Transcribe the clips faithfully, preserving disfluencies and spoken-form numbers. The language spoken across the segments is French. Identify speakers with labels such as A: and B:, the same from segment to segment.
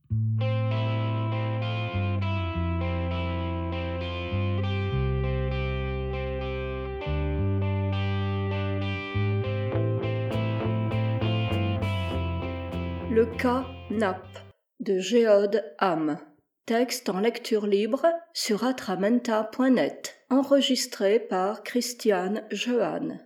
A: Le cas Nap de Géode Ham. Texte en lecture libre sur atramenta point net. Enregistré par Christiane Jehanne.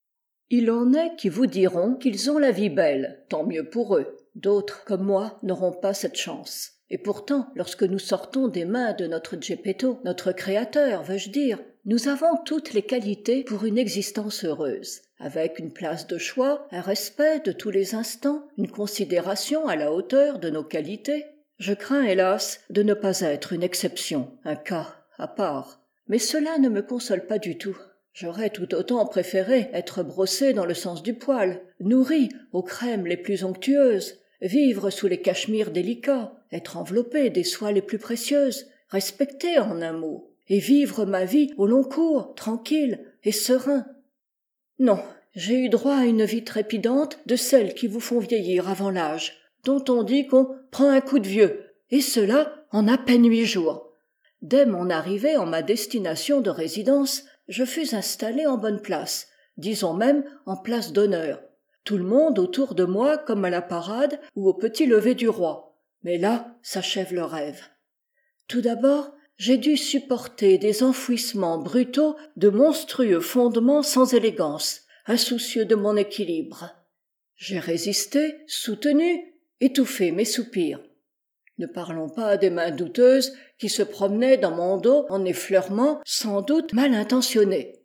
A: Il en est qui vous diront qu'ils ont la vie belle, tant mieux pour eux. D'autres, comme moi, n'auront pas cette chance. Et pourtant, lorsque nous sortons des mains de notre Geppetto, notre créateur, veux-je dire, nous avons toutes les qualités pour une existence heureuse, avec une place de choix, un respect de tous les instants, une considération à la hauteur de nos qualités. Je crains, hélas, de ne pas être une exception, un cas à part. Mais cela ne me console pas du tout. J'aurais tout autant préféré être brossé dans le sens du poil, nourri aux crèmes les plus onctueuses, vivre sous les cachemires délicats, être enveloppé des soies les plus précieuses, respecté en un mot, et vivre ma vie au long cours, tranquille et serein. Non, j'ai eu droit à une vie trépidante de celles qui vous font vieillir avant l'âge, dont on dit qu'on prend un coup de vieux, et cela en à peine huit jours. Dès mon arrivée en ma destination de résidence, je fus installé en bonne place, disons même en place d'honneur. Tout le monde autour de moi comme à la parade ou au petit lever du roi. Mais là s'achève le rêve. Tout d'abord, j'ai dû supporter des enfouissements brutaux de monstrueux fondements sans élégance, insoucieux de mon équilibre. J'ai résisté, soutenu, étouffé mes soupirs. Ne parlons pas des mains douteuses qui se promenaient dans mon dos en effleurements sans doute mal intentionnés.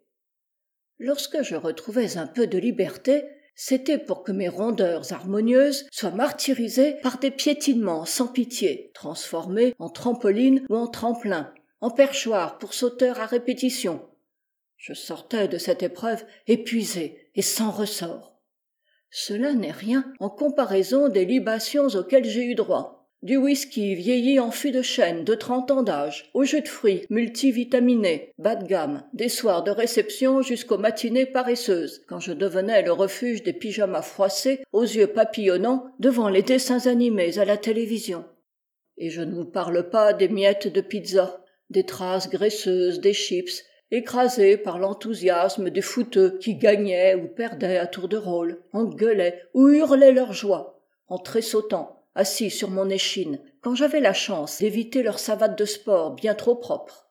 A: Lorsque je retrouvais un peu de liberté, c'était pour que mes rondeurs harmonieuses soient martyrisées par des piétinements sans pitié, transformés en trampoline ou en tremplin, en perchoir pour sauteurs à répétition. Je sortais de cette épreuve épuisé et sans ressort. Cela n'est rien en comparaison des libations auxquelles j'ai eu droit. Du whisky vieilli en fût de chêne de trente ans d'âge, au jus de fruits multivitaminés, bas de gamme, des soirs de réception jusqu'aux matinées paresseuses, quand je devenais le refuge des pyjamas froissés aux yeux papillonnants devant les dessins animés à la télévision. Et je ne vous parle pas des miettes de pizza, des traces graisseuses des chips, écrasées par l'enthousiasme des fouteux qui gagnaient ou perdaient à tour de rôle, engueulaient ou hurlaient leur joie, en tressautant, assis sur mon échine, quand j'avais la chance d'éviter leurs savates de sport bien trop propres.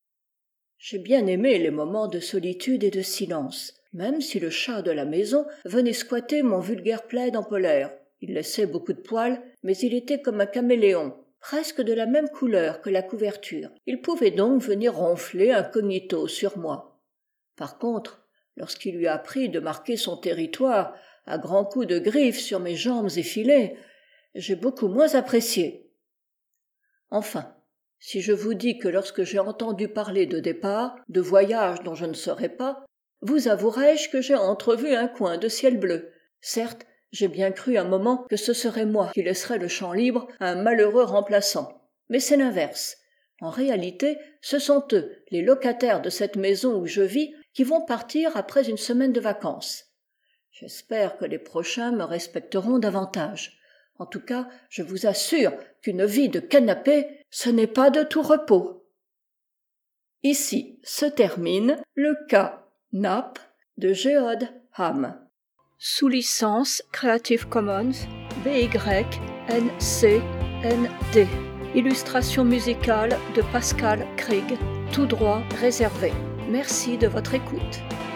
A: J'ai bien aimé les moments de solitude et de silence, même si le chat de la maison venait squatter mon vulgaire plaid en polaire. Il laissait beaucoup de poils, mais il était comme un caméléon, presque de la même couleur que la couverture. Il pouvait donc venir ronfler incognito sur moi. Par contre, lorsqu'il lui a pris de marquer son territoire à grands coups de griffes sur mes jambes effilées, j'ai beaucoup moins apprécié. Enfin, si je vous dis que lorsque j'ai entendu parler de départ, de voyage dont je ne serai pas, vous avouerai-je que j'ai entrevu un coin de ciel bleu. Certes, j'ai bien cru un moment que ce serait moi qui laisserais le champ libre à un malheureux remplaçant. Mais c'est l'inverse. En réalité, ce sont eux, les locataires de cette maison où je vis, qui vont partir après une semaine de vacances. J'espère que les prochains me respecteront davantage. En tout cas, je vous assure qu'une vie de canapé, ce n'est pas de tout repos. Ici se termine le cas Nap de Géode Ham. Sous licence Creative Commons B Y N C N D. Illustration musicale de Pascal Krieg. Tout droit réservé. Merci de votre écoute.